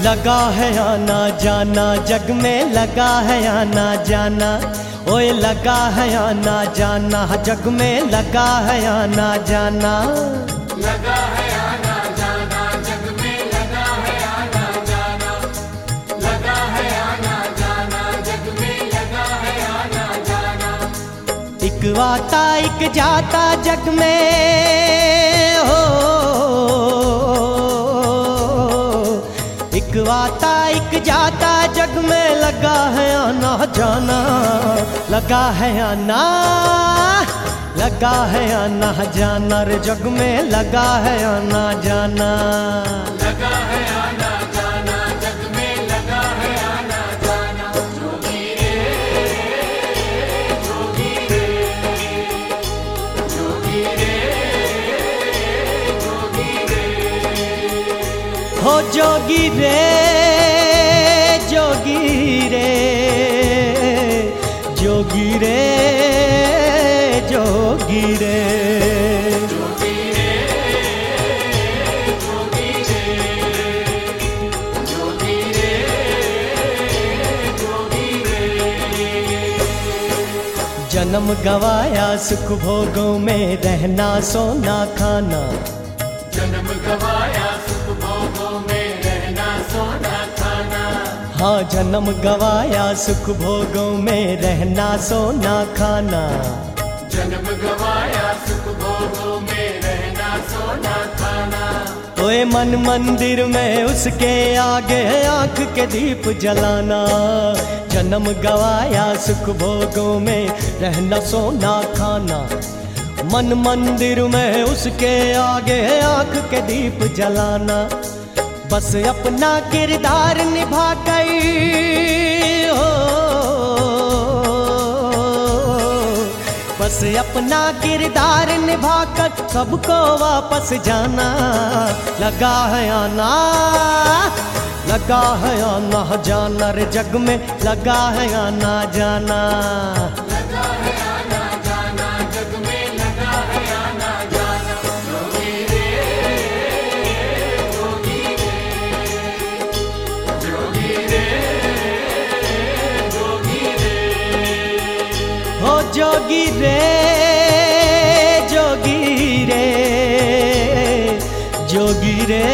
लगा है आना जाना जग में, लगा है आना जाना, ओए लगा है आना जाना जग में, लगा है आना जाना। लगा है आना जाना जग में, लगा है आना जाना, लगा है आना जाना जग में, लगा है आना जाना। एक आता एक जाता जग में हो, एक आता एक जाता जग में, लगा है आना जाना, लगा है आना, लगा है आना जाना रे जग में, लगा है आना जाना। लगा है आना जाना जग में, लगा है आना जाना। जोगी रे जोगी रे जोगी रे जोगी रे, हो जोगी रे जोगी रे जोगी रे जोगी रे। जोगी रे जोगी रे जोगी रे जोगी रे। जन्म गवाया सुख भोगों में, रहना सोना खाना। जन्म गवाया सुख भोगों में, रहना सोना खाना। हाँ जन्म गवाया सुख भोगों में, रहना सोना खाना। जन्म गवाया सुख भोगों में, रहना सोना खाना। ओए मन मंदिर में उसके आगे आंख के दीप जलाना। जन्म गवाया सुख भोगों में, रहना सोना खाना। मन मंदिर में उसके आगे आंख के दीप जलाना। बस अपना किरदार निभा कर हो, बस अपना किरदार निभा कर सबको वापस जाना। लगा है आना, लगा है आना जाना रे जग में, लगा है आना जाना। लगा है आना जाना जग में, लगा है आना जाना। जोगी रे जोगी रे जोगी रे जोगी रे, हो जोगी रे जोगी रे जोगी रे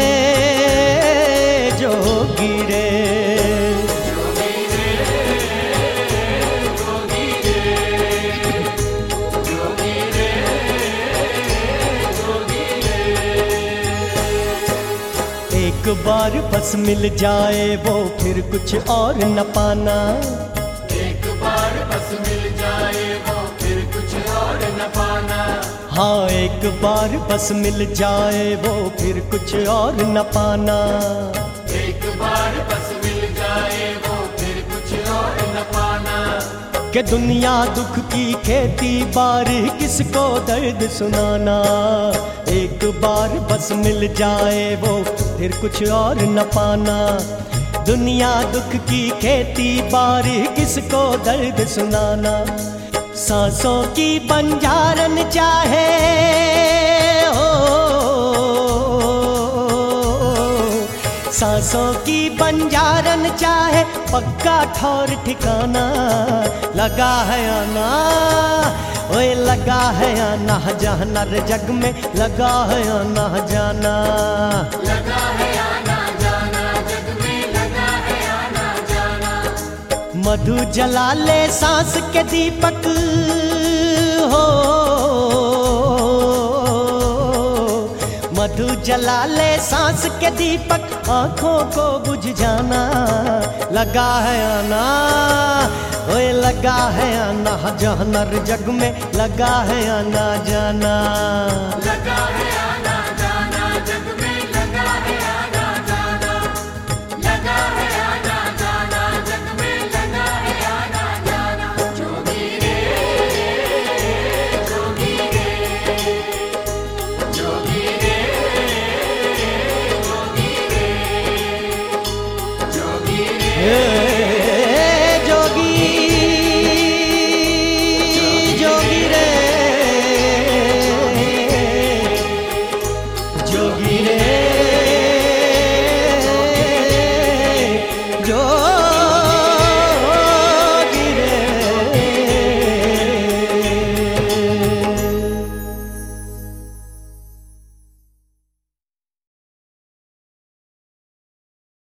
जोगी रे। जोगी रे जोगी रे जोगी रे जोगी रे। एक बार बस मिल जाए वो फिर कुछ और न पाना। एक बार बस मिल जाए वो फिर कुछ और न पाना। हाँ एक बार बस मिल जाए वो फिर कुछ और न पाना। एक बार बस मिल जाए वो फिर कुछ और न पाना। कि दुनिया दुख की खेती बारी किसको दर्द सुनाना। एक बार बस मिल जाए वो फिर कुछ और न पाना। दुनिया दुख की खेती बारी किसको दर्द सुनाना। सांसों की बंजारन चाहे हो, सांसों की बंजारन चाहे पक्का ठौर ठिकाना। लगा है आना, ओए लगा है आना जाना रे जग में, लगा है आना जाना। लगा है आना जाना जग में, लगा है आना जाना। मधु जला ले सांस के दीपक हो, मधु जला ले सांस के दीपक, आंखों को बुझ जाना। लगा है आना, ओए लगा है आना जाना रे जग में, लगा है आना जाना। लगा है आना जाना जग में, लगा है आना जाना। लगा है आना जाना जग में, लगा है आना जाना। जोगी रे जोगी रे जोगी रे जोगी रे जोगी रे।